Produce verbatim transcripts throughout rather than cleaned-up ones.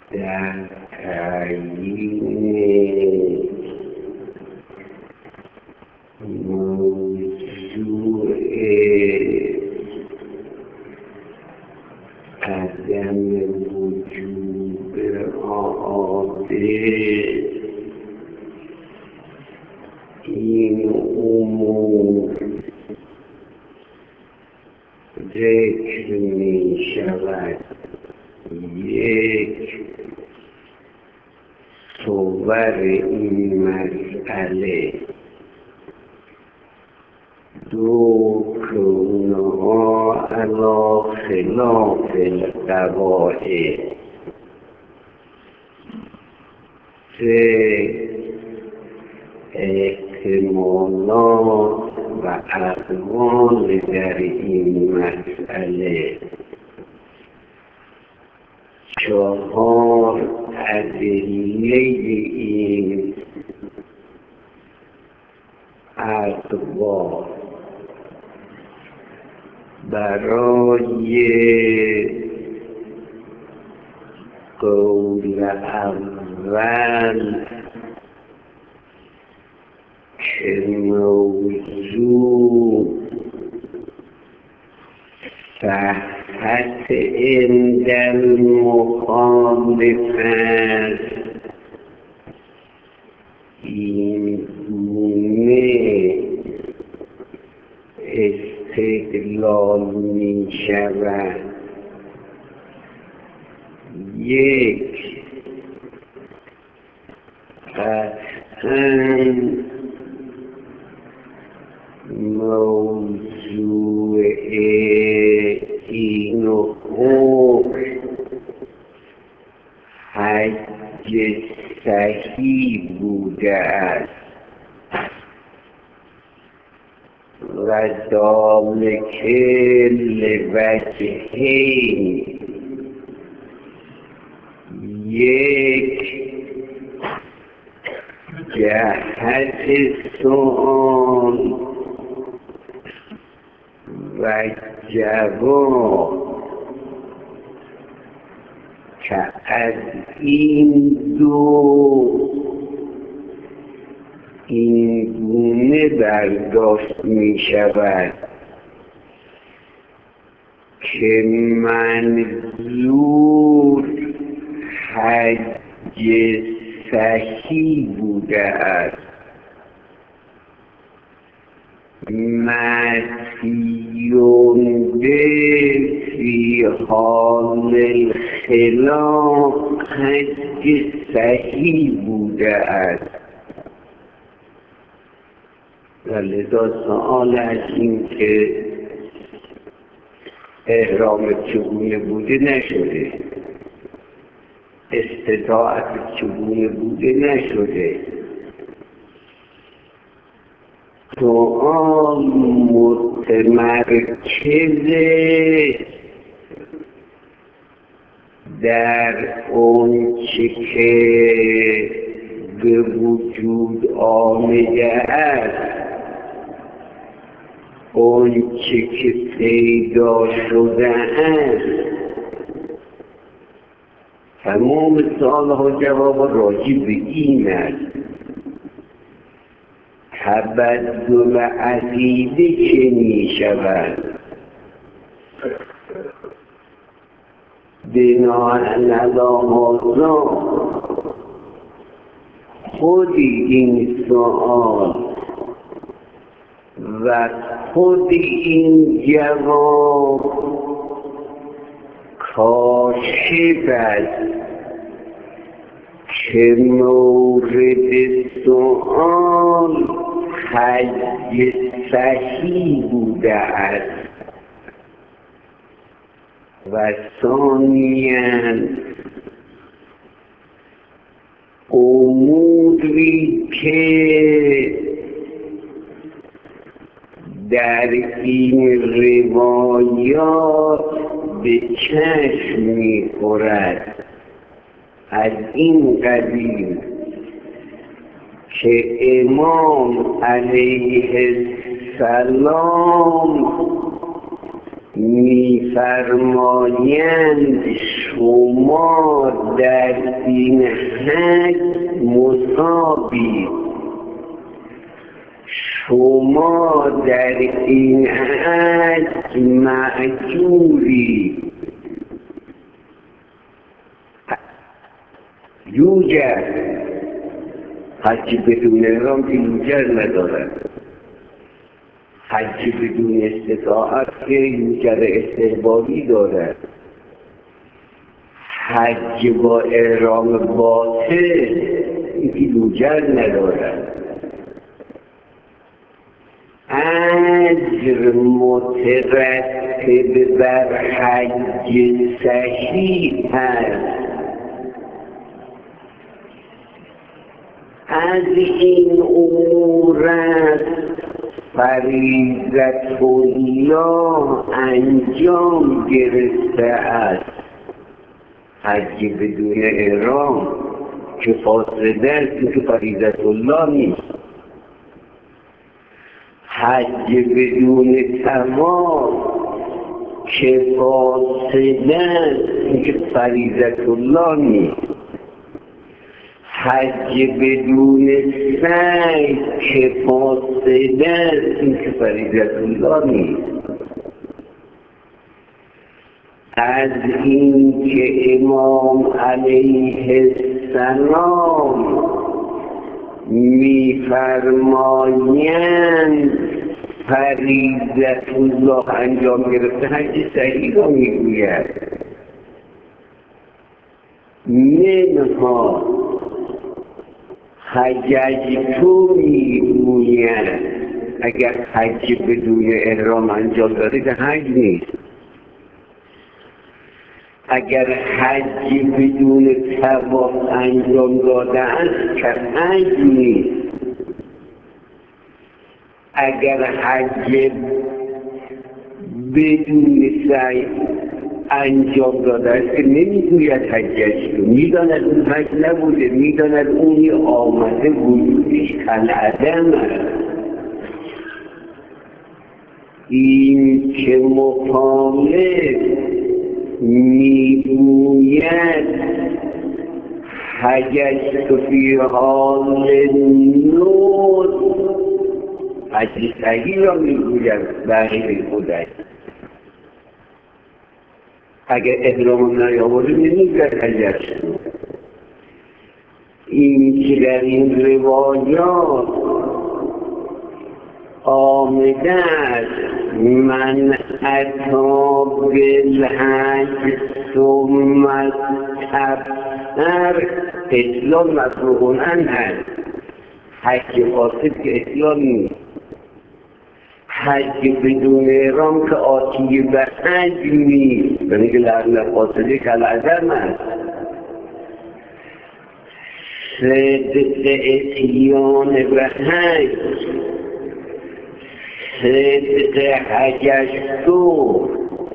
در تعیین موضوع عدم وجود آب این امور ذکر می شود. یک، صور این مسئله. دو، کونها علی خلاف القواعد. سه، احتمالات و اقوال در این مسئله. چهار، ادله این اقوال. برای قول اول که موضوع صحت عند المخالف است، این گونه استدلال می شود. یک، قطعاً موضوع این حکم حج صحیح بوده است و ذالک لوجهین. یک، جهت سؤال و جواب که از این دو این گونه برداشت می شود که منظور حج صحیح بوده است. مسیون فی حال الخلاف حج صحیح بوده است. و لذا سؤال از این که احرام چگونه بوده نشده، استطاعت چگونه بوده نشده. سؤال متمرکز در اون چی که به وجود آمده است، اون چی که پیدا شده است. تمام سوالها جواب راجع به این است. تبدل عقیده چه می شود؟ بناء علی هذا خود این سوال و خود این جواب کاشف است که مورد سؤال حج صحیح بوده است و ثانیاً اموری که در این روایات به چشم می‌خورد از این قبیل که امام علیه السلام می‌فرمایند شما در این حج مصابید، شما در این حج مأجوری. یوجد حج بدون احرام که یوجد ندارد. حج بدون استطاعت که یوجد استحبابی دارد. حج با احرام باطل که یوجد ندارد. اجر مترتب بر حج صحیح هست. از این امور فریضت الله انجام گرفته است. حج بدون احرام که فاسده است، که فریضت الله نیست. حج بدون طواف که فاسده است، که فریضت الله نیست. حج بدون سعی که فاسده است، که فریضت الله نیست. از این که امام علیه السلام می‌فرمایند فریضت الله انجام گرفته، حج صحیح را میگوید. منها حججتو میگوید اگر حج بدون احرام انجام داده حج نیست. اگر حج بدون طواف انجام داده است که حج نیست. اگر حج بدون سعی انجام داده است که نمیگوید حجش رو، میداند اون حج نبوده، میداند اونی آمده وجودش کالعدم است. این که مخالف میگوید حجش فی حال نور، حج صحیح را میگوید بغیر خودش. اگر احرام نیاورده نمیگوید حجش. این که در این روایات آمده است من اتا بالحج ثم استبصر اسلام مفروغ عنه، حج فاسد که اسلام نیست. حج بدون احرام که آتی به حج نیست، یعنی که لعنت فاسده کالعدم است. صدق اتیان به حج، صدق حجش تو،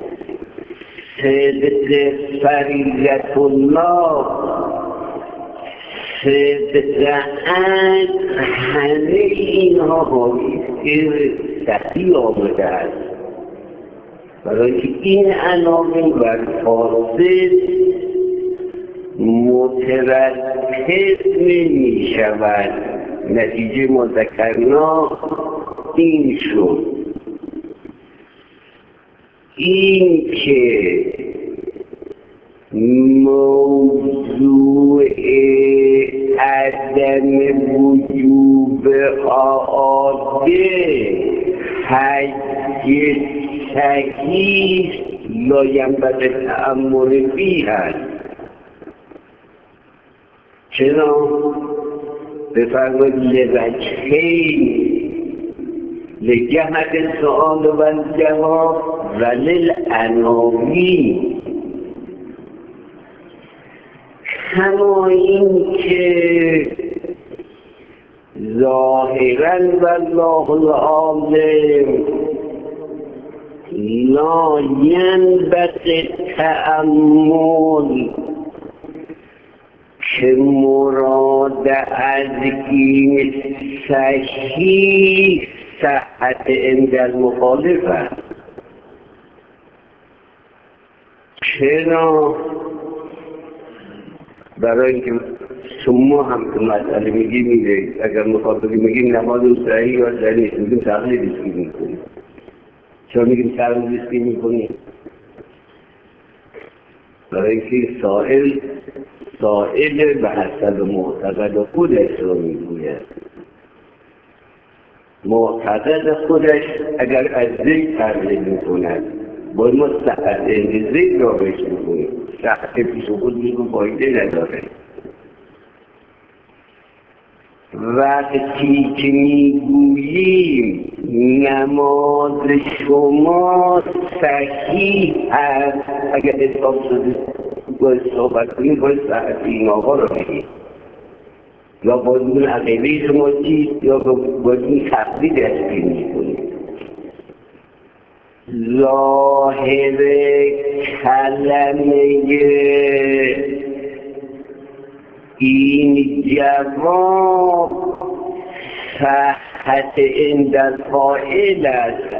صدق فریضت الله، صدق عجل، همه اینها حالیست که صحیح آمده است. برای که این علامه بر فاسد مترتب نمی شود. نتیجه ما ذکرنا این شد. این که موضوع عدم وجوب آده حج صحیح لاینبغی تأمل فیه است. چرا؟ بفرمایید لوجهین، لجهت سؤال و الجواب و للعناوین. کما این که ظاهرا والله العالم لا ینبغی تأمل، که مراد از این صحیح صحت عند المخالف است. چرا؟ برای اینکه شما هم که مسئله میگی میگید اگر مخاطبی میگیم نماز صحیح یا صحیح نیست میگیم تقلید ریسکی میکنیم. چرا میگیم تقلید ریسکی میکنیم؟ برای اینکه سائل سائل به حسب معتقد خودش رو میگوید. معتقد خودش اگر از زید تقلید میکند باید ما صحت این زید را بهش میکنیم. صحت پیش خود میگو فایده نداره. وقتی که میگوییم نماز شما صحیح است، اگر حساب شده باید صحبت کنیم باید صحت این آقا رو بگیم یا باید اون عقیده شما چیست یا باید اون تقلید اشکیل میکنیم. ظاهر کلمه این جواب صحت عند القائل است،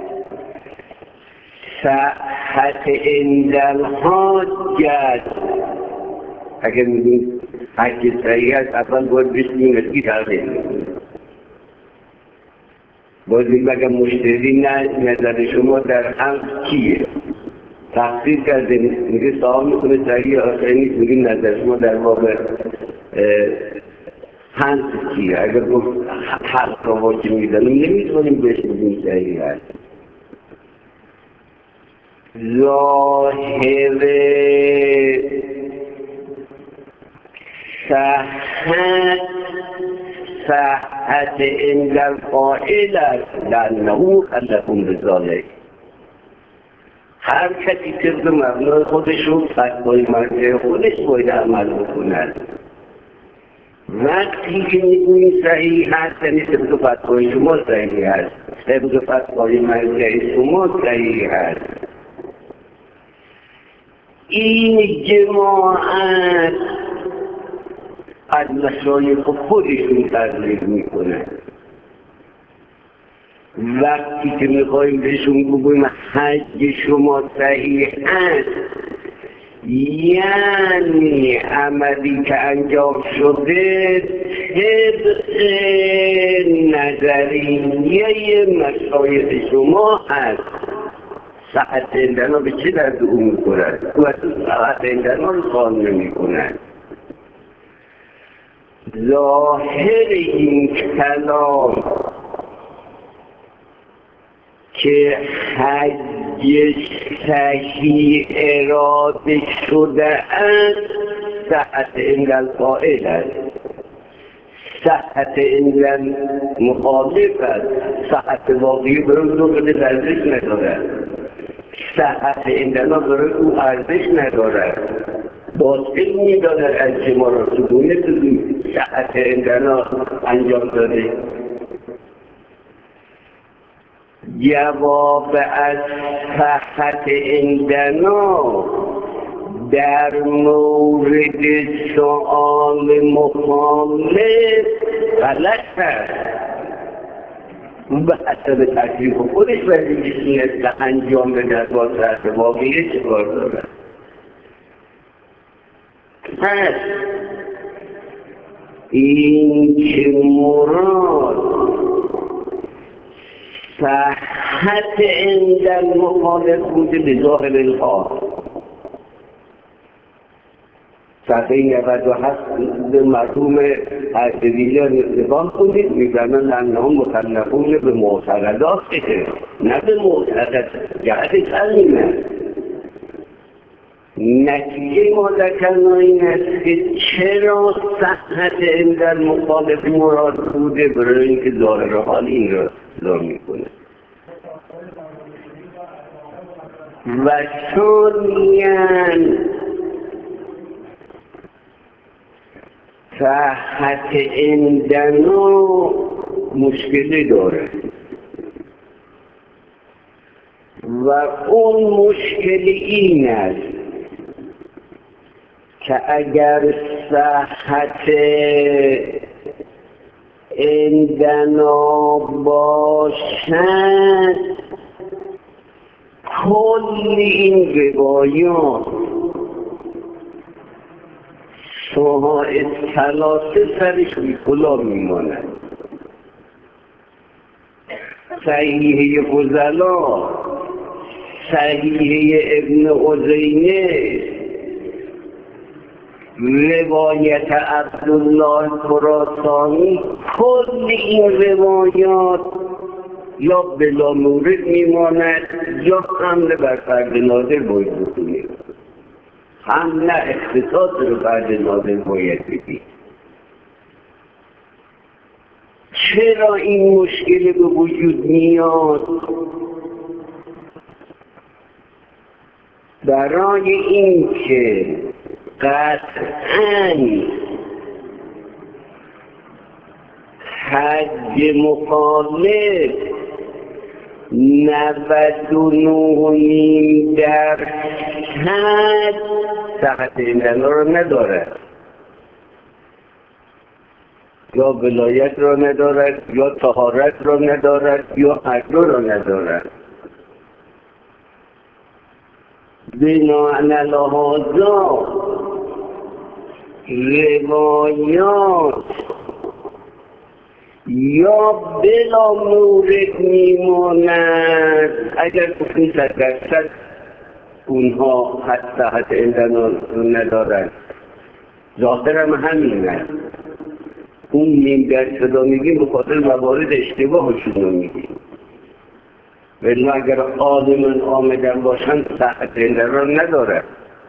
صحت عند الحاج است. اگر میگیم حج صحیح است اصلا باید بشنیم اسکی تقلید میکنیم. باید بگیم اگر مشتری نظر شما در هم کیه؟ تفسیر کرده میگه سوال میکنه صحیح آخری نیست، میگیم نظر شما در واقع هنس کیه؟ اگر گفت حق را واجب میدنم نمیتونیم بهش بگیم صحیح هست. ظاهر صحت صحت عند القائل است لأنه خلقون بذالک. هر کسی طبق مبنای خودش رو فتوای مرجع خودش باید عمل بکند. وقتی که میگوییم صحیح هست یعنی طبق فتوای شما صحیح هست، طبق فتوای مرجع شما صحیح هست. این جماعت از مشایخ خودشون تقلید میکنه. وقتی که میخواییم بهشون بگوییم حج شما صحیح است یعنی عملی که انجام شده طبق نظریه مشایخ شما هست. صحت اندنا به چه درد او میکند؟ و تو صحت اندنا رو سوال نمیکند. ظاهر این کلام که حج صحیح اراده شده است صحت عند القائل است، صحت عند مخالف است. صحت واقعی برای دو قدر ارزش ندارد، صحت عندنا برای او ارزش ندارد. باطل میداند از که ما را سدونه بزید صحت عندنا انجام داده. جواب از صحت عندنا در مورد سؤال مخالف غلط است. اون به حسب تکلیف خودش وظیفه‌ش است انجام بده با صحت واقعی چه کار دارد. پس این که مراد صحت عند المخالف بوده به ظاهر الحال. صفحه نود و هفت به مرحوم اردبیلی نگاه کنید می‌فرمایند انهم مکلفون به معتقداته نه به معتقد جهت تعلیم. نتیجه ما ذکرنا این است که چرا صحت عند المخالف مراد بوده؟ برای اینکه ظاهر حال این را اصلاح میکنه. و ثانیاً صحت عندنا مشکلی داره و اون مشکل این است که اگر صحت عندنا باشد کل این روایات سوها ثلاثه سرش بی‌کلا میماند. صحیحه فضلا، صحیحه ابن عزینه، روایت عبدالله خراسانی، کل این روایات یا بلا مورد میماند یا حمله بر فرد نادر باید بکنید. حمله اختصاص رو فرد نادر باید بگید. چرا این مشکل به وجود میاد؟ برای این که قطعاً حد مخالف نود و نه و نیم درصد صحت ایندنا رو ندارد، یا ولایت را ندارد، یا طهارت را ندارد، یا عدل را ندارد. بناء لهذا روایات یا بلا مورد میماند اگر گفتیم صد درصد اونها حد صحت ایندنا رو ندارد. ظاهرم همینه. اون نیم درصد رو میگیم به خاطر موارد اشتباهشون رو میگیم، ولی اگر عالمان آمدن باشن صحت ایندنا رو ندارد.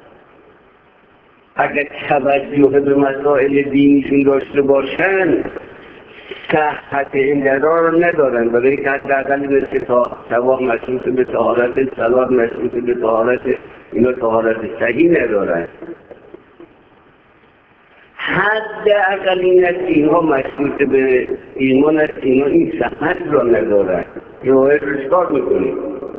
اگر توجه به مسائل دینیشون داشته باشن صحت ایندنا رو ندارن، برای اینکه حداقل مثل ثواب مشروط به طهارت، صلات مشروط به طهارت، اینا طهارت صحیح ندارن. حداقل این است اینها مشروط به ایمان است، اینا این صحت را ندارن. روایت رو چکار میکنیم؟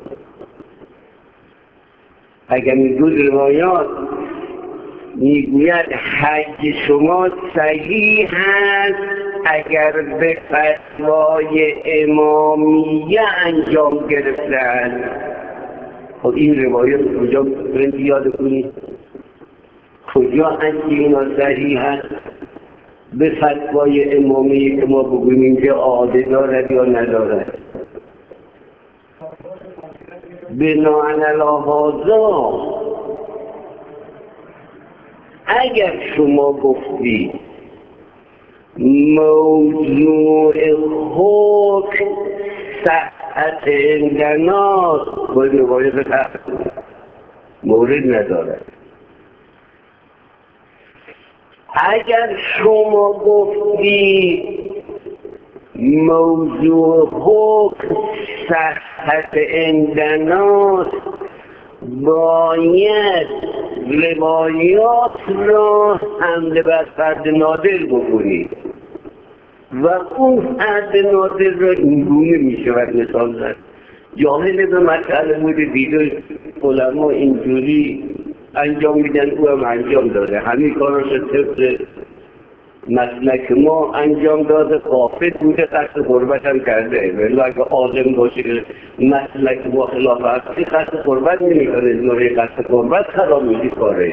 اگر میگوید روایات میگوید حج شما صحیح هست اگر به فتوای امامیه انجام گرفتن. خب این روایات کجا برند یاد کنید؟ کجا هست اینا صحیح هست به فتوای امامیه که ما بگوییم که عاده دارد یا ندارد؟ بناء لهذا اگر شما گفتی موضوع حکم صحت ایندنا باید روایت مورد ندارد. اگر شما گفتی موضوع حکم صحت ایندنا باید روایات را حمله بر فرد نادر بکنید و اون فرد نادر را اینگونه می شود مثال زد. جاهل به مسئله بود دیده علما اینجوری انجام میدن، او هم انجام داده. همین کار را طبق مسلک ما انجام داده، قافل بوده، قصد قربت هم کرده. ولی اگه عالم باشه مسلک با خلاف هستی قصد قربت نمی کنه، نوعی قصد قربت خراب میدی کاره.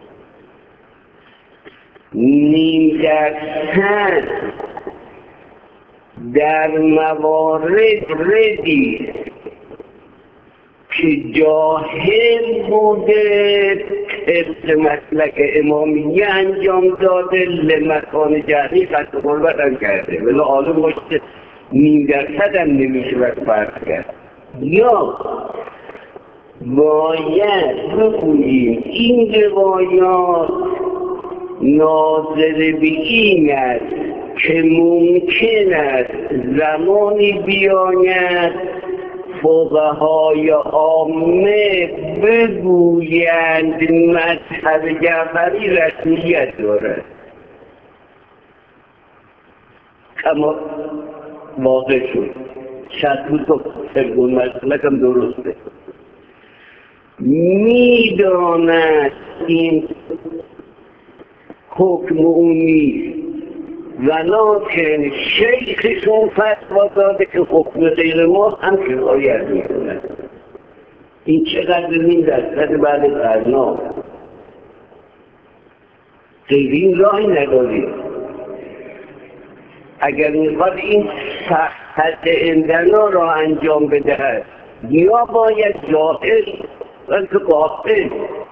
نیم درصد در موارد ردی که جاهل بوده طبق مسلک امامیه انجام داده، لمکان جهلی قصد قربت هم کرده. ولی عالم باشه نیم درصد هم نمیشه باید فرق کرد. یا باید بگوییم این روایات ناظر به این است که ممکن است زمانی بیاید فقهای عامه بگویند مذهب جعفری رسمیت دارد، اما واقع شد شد تو سرگون مسئله کم درسته. میداند این حکم اون نیست، ولکن شیخشون فتوا داده که حکم غیر ما هم کفایت میکنه. این چقدر این درصد بعد قرنا غیر این راهی نداریم. اگر میخواد این صحت اندنا را انجام بدهد یا باید جاهل بلکه قاطع،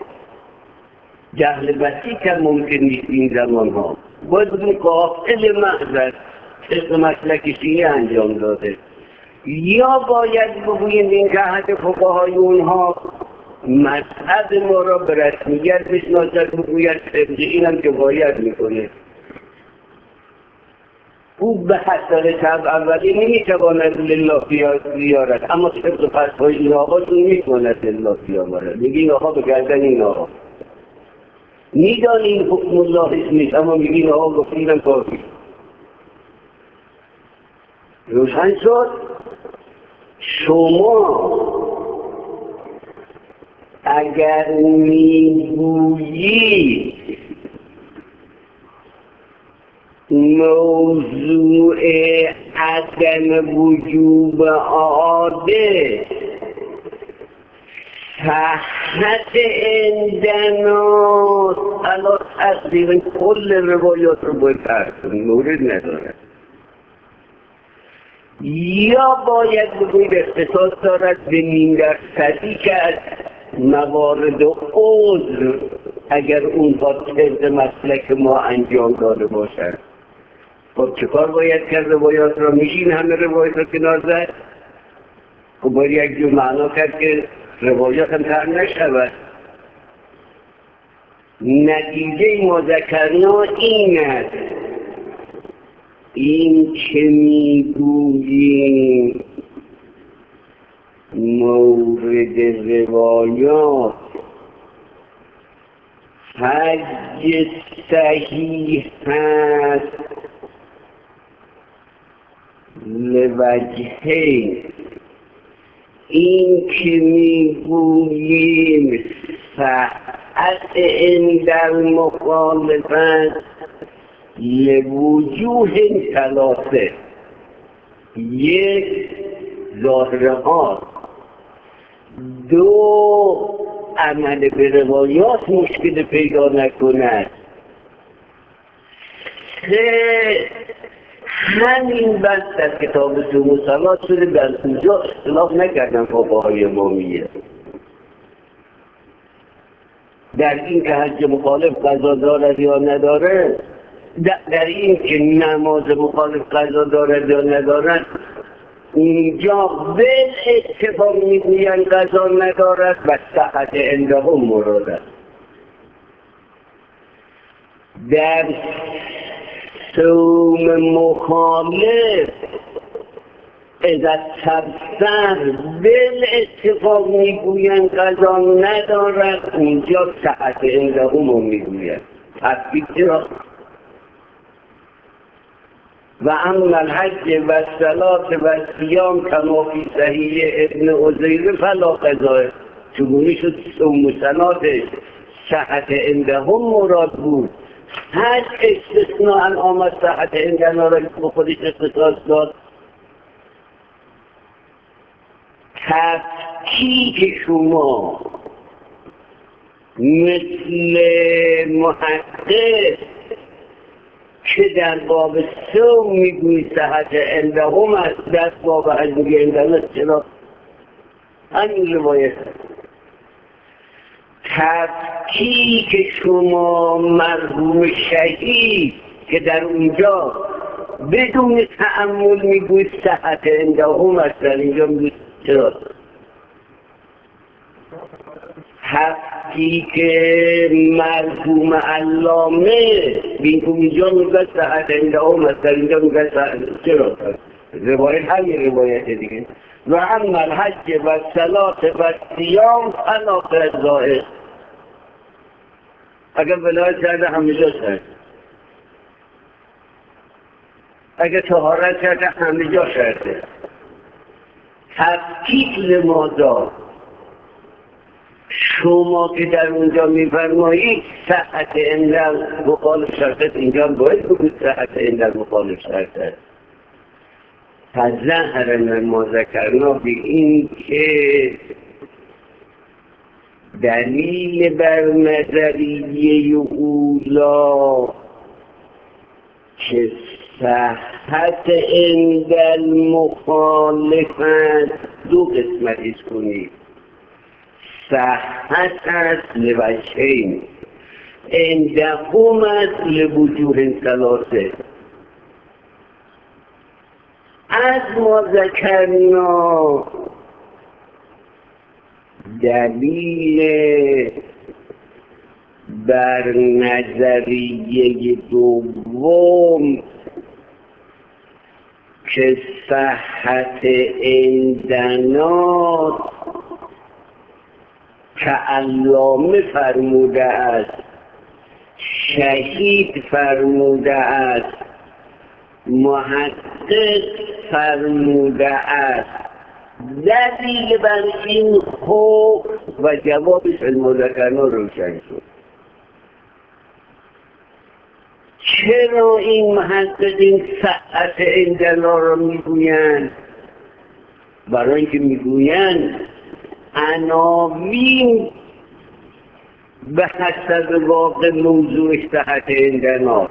جهل بسیط هم ممکن نیست این زمان ها، باید اون قاطع محضر طبق مسلک شیعه انجام داده، یا باید بگوییم این که حد فقهای اونها مذهب ما را به رسمیت بشناسد، بگوید طبق این هم که باید میکنه. او به حسن طبع اولی نمیتواند لله بیارد، اما طبق فتوای این آقاتون میتواند لله بیارد. میگه این آقا به گردن این آقا میدانی این حکم الله نیست، اما میگه این آقا گفتیدم کافی. روشن شد. شما اگر میگویی موضوع عدم وجوب عاده صحت عندنا، الان تقریبا کل روایات رو باید فرض کنیم، مورد نداره. یا باید بگوید اختصاص دارد به نیم درصدی که از موارد و عذر اگر اونها طبق مسلک ما انجام داده باشد. خب چه کار باید کرد؟ روایات را میشین همه روایات را کنار زد؟ خب باید یک جو معنا کرد که روایات هم تر نشود. نتیجه ما ذکرنا این است، این که میگوییم مورد روایات حج صحیح هست لوجهین، این که میگوییم صحت عند المخالفت لوجوه ثلاثه، یک ظاهرها، دو عمل به روایات مشکل پیدا نکند، سه همین بس در کتاب سوم صلات شده، در اونجا اختلاف نکردن فقهای امامیه در این که حج مخالف قضا دارد یا نداره، در این که نماز مخالف قضا دارد یا ندارد. اینجا به اتفاق میگویند قضا ندارد و صحت عندهم مراد است. در صوم مخالف اذا تبصر بل اتفاق میگویند قضا ندارد، اینجا صحت عندهم میگویند. تفکیک چرا؟ و اما الحج و الصلاة و الصیام کما فی صحیح ابن عزیره فلا قضا، چگونه شد صوم و صلاتش صحت عندهم مراد بود، هر استثناء آمد صحت عندنا را به خودش اختصاص داد. تفکیک شما مثل محقق که در باب صوم میگوی صحت عندهم است، در باب حج میگوی عندنا، چرا؟ همین روایت تفکیک شما مرحوم شهید که در اونجا بدون تأمل میگوی صحت عندهم است، در اینجا میگوی چرا؟ تفکیک مرحوم علامه بین که اینجا میگوی صحت عندهم است، در اینجا میگوی صحت، چرا؟ روایت همین روایت دیگه. و اما الحج و الصلاة و الصیام فلا قضا، اگر ولایت کرده همه جا شد، اگر طهارت کرده همه جا شده. تفکیک لماذا؟ شما که در اونجا میفرمایید صحت عند مخالف شرطت، اینجا باید بگید صحت عند مخالف شرطت. فظهر ما ذکرنا به این که دلیل بر نظریه اولا که صحت عند المخالفت دو قسمتیش کنید. صحت است لوجهین، عندهم است لوجوه ثلاثه. از ما ذکرنا دلیل بر نظریه دوم که صحت عندنا که علامه فرموده است، شهید فرموده است، محقق فرموده است، دلیل بر این حکم و جوابش المذکرنا روشن شد. چرا این محققین صحت عندنا را میگویند؟ برای اینکه میگویند عناوین به حسب واقع موضوع صحت عندنا.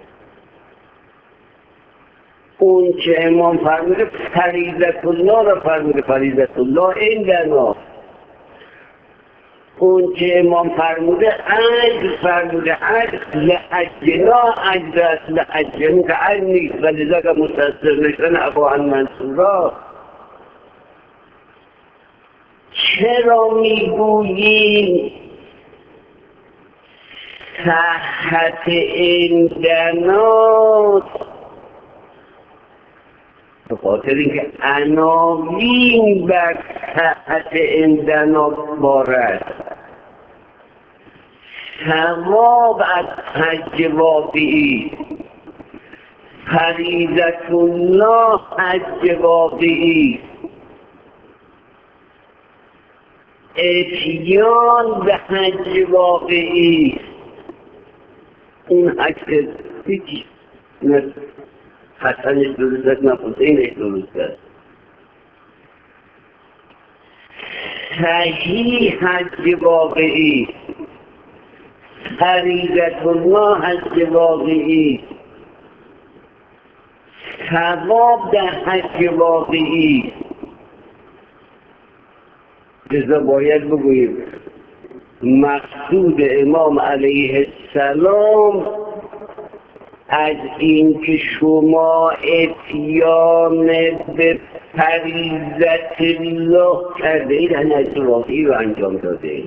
اون که امام فرموده فریضت الله را فرموده فریضت الله عندنا. اون که امام فرموده عجل فرموده عجل لحجنا عجل است، لحجنا که عجل نیست و لذا که مستثر نشن ابا عن منصورا. چرا میگوییم صحت عندنا؟ به خاطر اینکه عناوین بر صحت عندنا بارد. ثواب از حج واقعی، فریضت الله حج واقعی، اتیان به حج واقعی. اون حج هیچ حسنش درست است نه حسینش درست است. صحیح حج واقعی، فریضت الله حج واقعی، ثواب در حج واقعی. لذا باید بگوییم مقصود امام علیه السلام از این که شما اتیان به فریضت الله کرده اید حج واقعی رو انجام داده اید.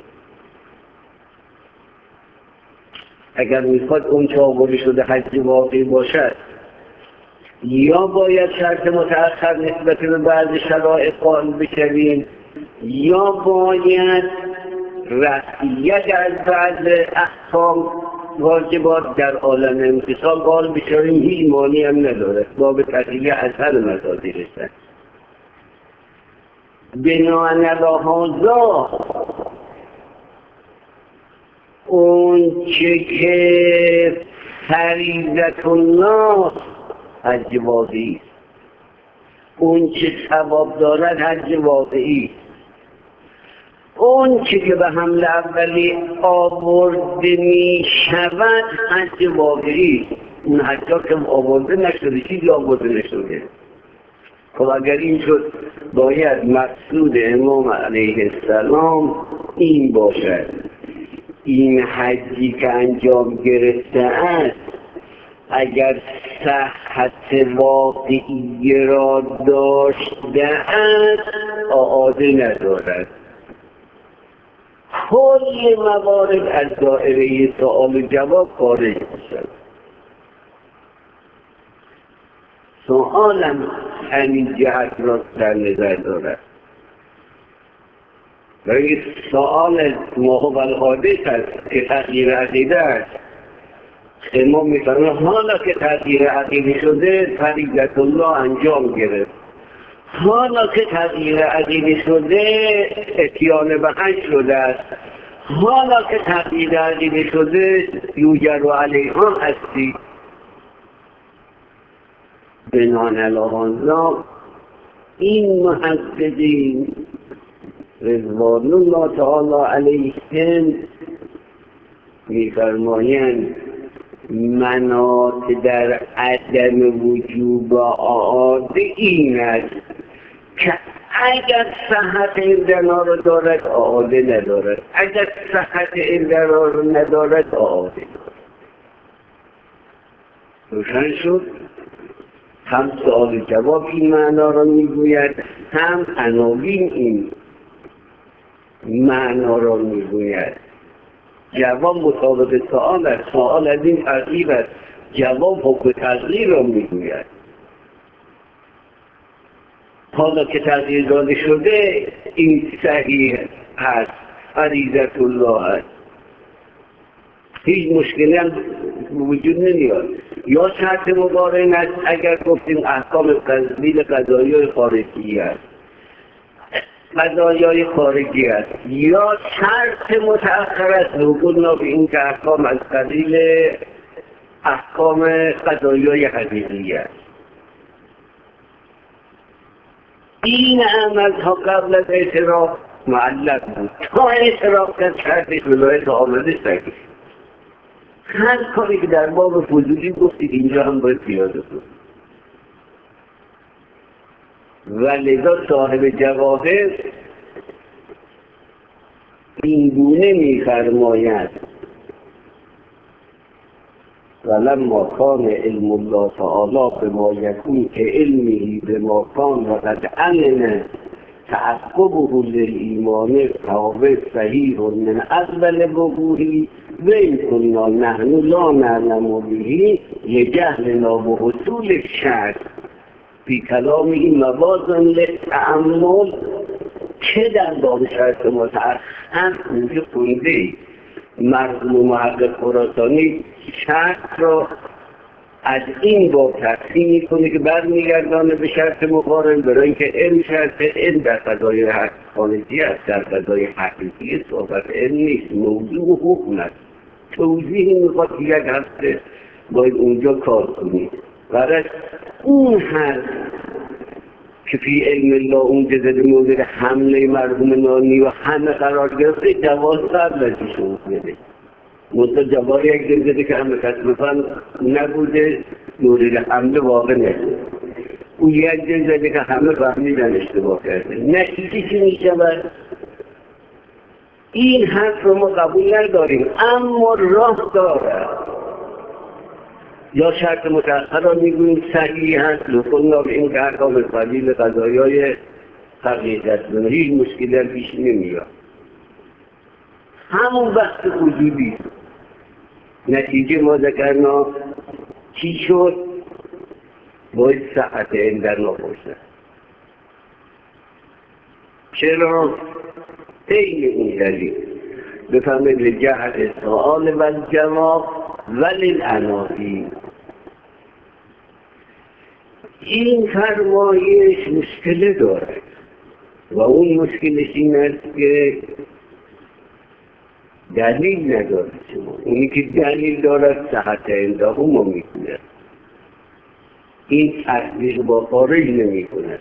اگر میخواد اون چه آورده شده حج واقعی باشد، یا باید شرط متأخر نسبت به بعض شرایط قائل بشویم، یا باید رفعیت از بعض احکام واجبات در عالم امتصال قائل بشویم. هیچ مانعی هم نداره، باب تطهیه اثر مصادیق است. بناء علی هذا اون چه که فریضت الله حج واقعی، اون چه ثواب دارد حج واقعی، اون چه که به حمل اولی آورده می شود حج واقعی. اون حجا که آورده نشده، چیزی آورده نشده. خب اگر این شد باید مقصود امام علیه السلام این باشد: این حجی که انجام گرفته است اگر صحت واقعی را داشته است آعاده ندارد. کل موارد از دائره سؤال و جواب خارج میشود. سؤالم همین جهت را در نظر دارد. برای سؤال موهب الحادث است که تغییر عقیده است. امام میفرماید حالا که تغییر عقیده شده فریضت الله انجام گرفت، حالا که تغییر عقیده شده اتیان به حج شده است، حالا که تغییر عقیده شده یوجر و علیها هستی. بنان علی هذا این محققین رضوان الله تعالی علیهم می‌فرمایند مناط در عدم وجوب آده این است که اگر صحت این دنا رو دارد آده ندارد، اگر صحت این دنا رو ندارد آده روشن شد. هم سوال جواب این معنا را میگوید، هم عناوین این معنا را میگوید. جواب مطابق سوال است، سوال از این ترتیب است، جواب حکم تغییر را میگوید. حالا که تغییر داده شده این صحیح هست، فریضت الله است، هیچ مشکلی هم وجود نمیاد. یا شرط مقارن است اگر گفتیم احکام قضایی قضایی خارجی است، قضایای خارجی است، یا شرط متأخر است نقولنا به این که احکام از قبیل احکام قضایای حقیقی است. این عمل تا قبل از اعتراف معلق بود، تا اعتراف کرد شرطش ولایت آمده سگید. هر کاری که در باب فضولی گفتید اینجا هم باید پیاده بود. و لذا صاحب جواهر این گونه می‌فرماید ولما کان علم الله تعالی بما یکون که علمه بما کان و قد علم تعقبه للایمان ثابت صحیح من اول وقوعی و این کننا نحن لا نعلم به لجهلنا بحصول الشک فی کلام این موازن للتأمل که در باب شرط متأخر اونجا خونده مرحوم محقق خراسانی شرط را از این باب تقسیم میکنه که برمیگردانه به شرط مقارن، برای اینکه علم شرط علم در قضای خارجی است، در قضای حقیقی صحبت علم نیست، موضوع حکم است. توضیح میخواد یک هفته باید اونجا کار کنید. برای اون هست که فی علم الله اونجا زده مورد حمله مرحوم نانی و همه قرار گرفته جواز قبل از ایشون بده. مطلب جواب یک دل که همه تصمفن نبوده مورد حمله واقع نشده. او یک دل زده که همه فهمیدن اشتباه کرده. نتیجه چی می شود؟ این حرف رو ما قبول نداریم، اما راه داره. یا شرط متأخر را میگوییم صحیح هست، لطفاً به این که احکام قبیل قضایای حقیقت دونه هیچ مشکلی هم پیش نمیاد. همون بحث وجودی نتیجه ما ذکرنا چی شد؟ باید صحت این در نباشه. چرا؟ این این دلیل بفهمید لجهت سؤال و جواب ولی العنافی. این فرمایش مشکل داره و اون مشکلش این است که دلیل نداره. شما اونی که دلیل دارد صحت انده ما میکنه، این تطبیق با خارج نمی کند،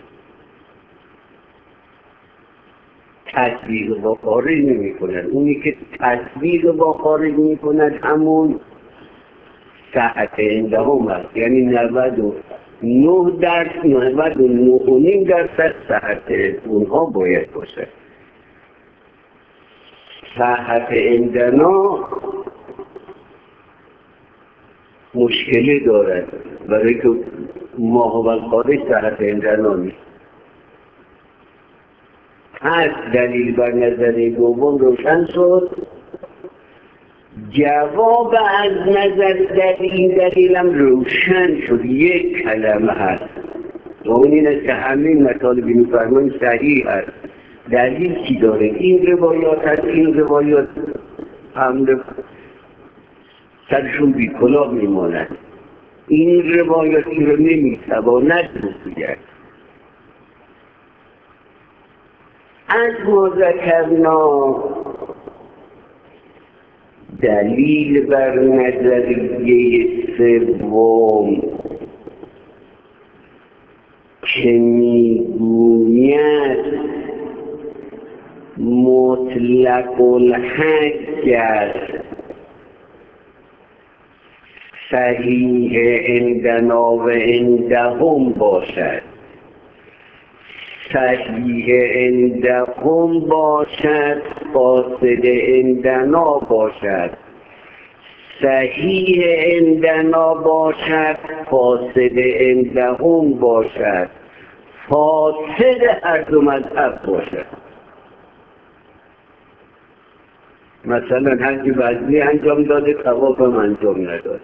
تطبیق با خارج نمی کند. اونی که تطبیق با خارج می کند همون صحت انده هم است، یعنی نود و نه درصد نود و نه و نیم درصد صحت اونها باید باشه. صحت اندنا مشکلی دارد برای که ماه و خارج صحت اندنا نیست. پس دلیل بر نظر دوم روشن شد. جواب از نظر در این دلیلم روشن شد. یک کلمه هست و اون این است که همین مطالبی می‌فرماییم صحیح است. دلیل چی داره؟ این روایات هست، این روایات حمله سرشون بی کلاه میماند. این روایاتی رو نمیتواند بگوید. از ما ذکرنا دلیل بر نظریه سوم که میگوید مطلق الحج است صحیح عندنا و عندهم باشد، صحیح عندهم باشد فاسد عندنا باشد، صحیح عندنا باشد فاسد عندهم باشد، فاسد هر دو مذهب باشد. مثلا حج بزمی انجام داده، طواف هم انجام نداده.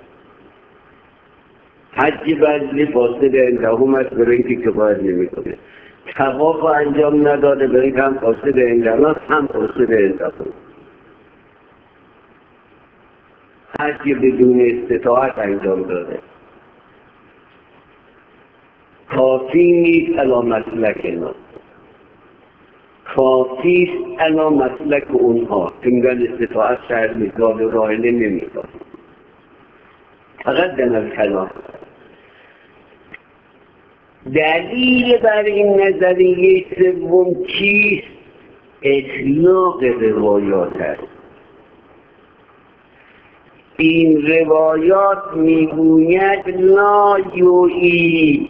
حج بزمی فاسد عندهم است، برای اینکه کفایت نمی‌کنه. طواف انجام نداده، برای اینکه هم فاسد عندنا هم فاسد عندهم. حج بدون استطاعت انجام داده، کافی نیست علی مسلک اینا، کافی است علی مسلک اونها که میگن استطاعت شرط نیست، راه راهله نمیداد. فقط دن الکلام. دلیل بر این نظریه سوم چیست؟ اطلاق روایات است. این روایات میگوید لا یوئی،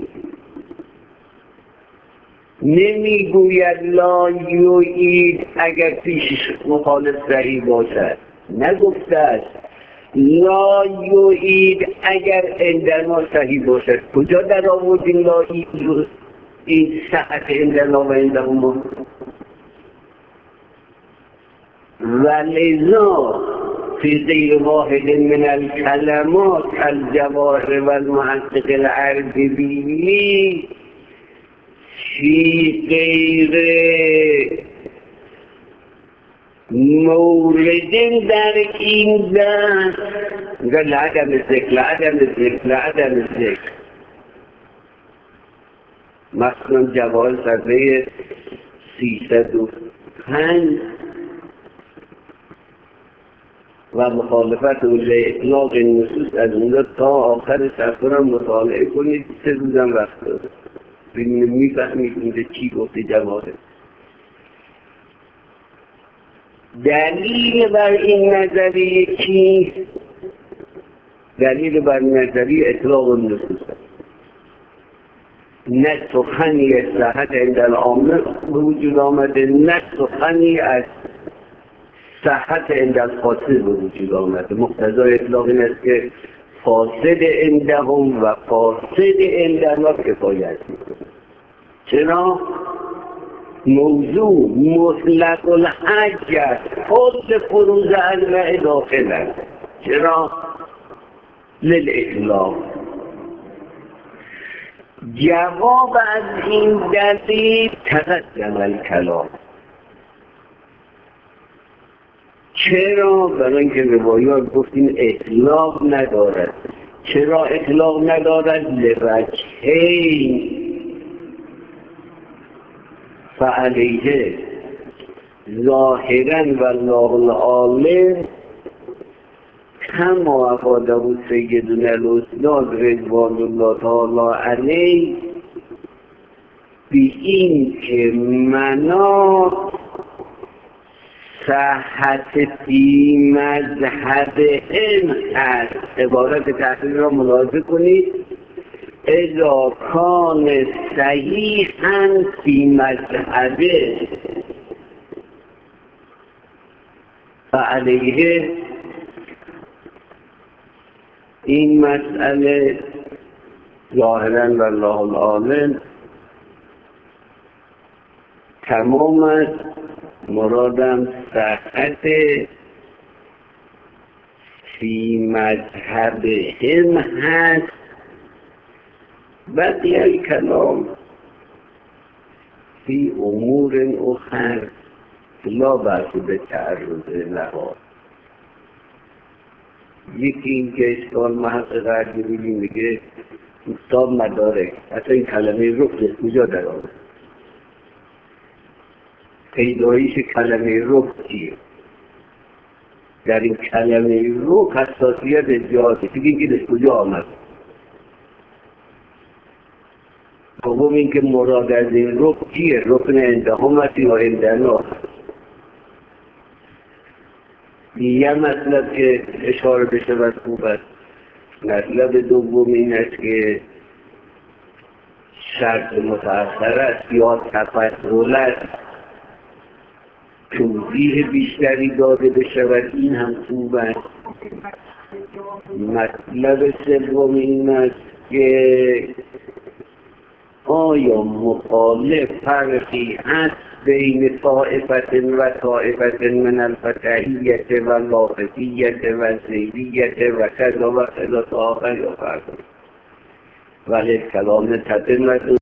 نمیگوید لا یوئی اگر پیش مخالف صحیح باشد، نگفته است لا یوئی اگر عندنا صحیح باشد. کجا در آوردیم لا یوئی این صحت عندنا و عندهم؟ ولذا فی غیر واحد من الکلمات الجواهر و المحقق العربی فی غیر مورد در این دست قال لعدم الذکر لعدم الذکر لعدم الذکر. مثلا جواهر صفحه سیصد و پنج و مخالفت و اطلاق نصوص از اونجا تا آخر صفحه را مطالعه کنید. سه روزم وقت داره ببینید میفهمید اونجا چی گفته جواهر. دلیل بر این نظریه چی؟ دلیل بر نظریه اطلاق النصوص است. نه سخنی از صحت عند العامه به وجود آمده، نه سخنی از صحت عند الفاسد به وجود آمده. مقتضای اطلاق این است که فاسد عندهم و فاسد عندنا کفایت می‌کنه. چرا؟ موضوع مطلق الحج است، خود فروض اربع داخل است. چرا؟ للاطلاق. جواب از این دلیل تقدم الکلام. چرا؟ برای اینکه روایات گفتیم اطلاق ندارد. چرا اطلاق ندارد؟ لوجهین فعلیه ظاهرا والله العالم کما افاده سیدنا الاستاد رضوان الله تعالی علیه بی این که منا صحت فی مذهبهم است. عبارت تحلیل را ملاحظه کنید. اذا کان صحیحا فی مذهبه فعلیه این مسئله ظاهرا والله العالم تمام است. مرادم صحت فی مذهبهم هست. بقی الکلام فی امور اخر لا بأس بالتعرض لها. یکی این که اشکال محقق عربی میگه استاد مدارک اصلا این کلمه رخ کجا در آمد؟ پیدایش کلمه رخ چیه؟ در این کلمه رخ حساسیت زیاده. دیگه این که کجا آمد؟ دوم این که مراد از این رخ چیه؟ رکن عندهم است یا عندنا؟ دیگه مطلب که اشاره بشه و خوب است. مطلب دوم این است که شرط متأخر است یا تفضل است، توضیح بیشتری داده بشود، این هم خوب است. مطلب سوم این است که آیا مخالف فرقی هست بین طائفت و طائفت من الفتحیت و لافظیت و زیدیت و کذا و کذا تا آخر یا فرق، ولی کلام تتمت